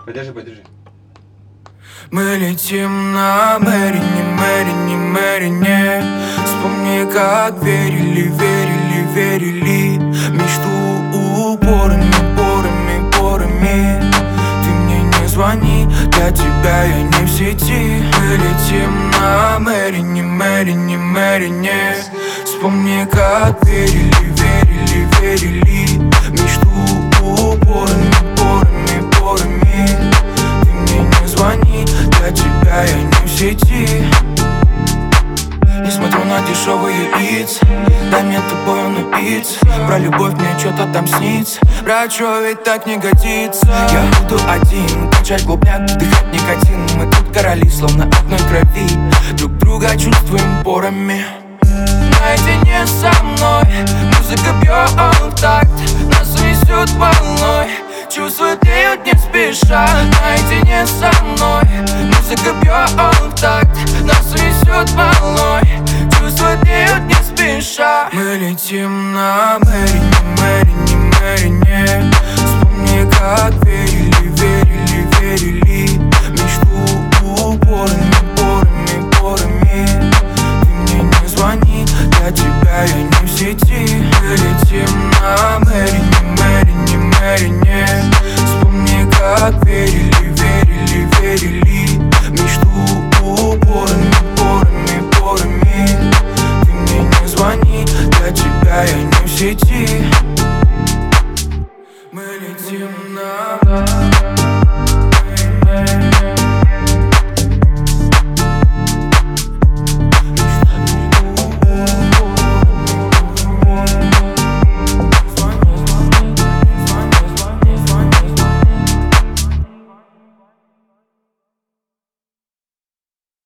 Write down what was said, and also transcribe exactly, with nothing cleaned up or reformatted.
Подержи, подержи. Мы летим на Мэрине, Мэрине, Мэрине. Вспомни, как верили, верили, верили. Мечту упорами, порами, порами. Ты мне не звони, для тебя я не в сети. Мы летим на Мэрине, Мэрине, Мэрине. Вспомни, как верили, верили, верили. Мечту упорами, порами, порами. Ты мне не звони, для тебя я не в сети. Не смотрю на дешевые лица, дай мне тобою напиться. Про любовь мне что-то там снится, брат, чё ведь так не годится. Я буду один, качать клубняк, дыхать никотин. Мы тут короли, словно одной крови. Друг друга чувствуем порами. Наедине со мной музыка бьет в такт, нас несет волной. Чувства тлеют не спеша.